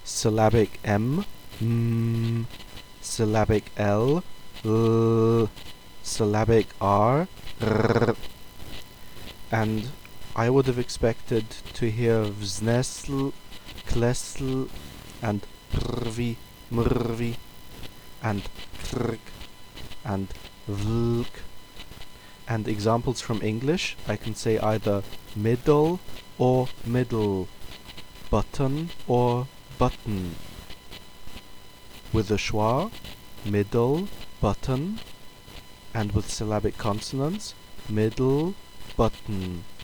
syllabic M, syllabic L, syllabic R, and I would have expected to hear vznesl, klesl, and prvi, mrvi, and prk, and vlk. And examples from English, I can say either middle or middle, button or button. With the schwa, middle, button, and with syllabic consonants, middle, button.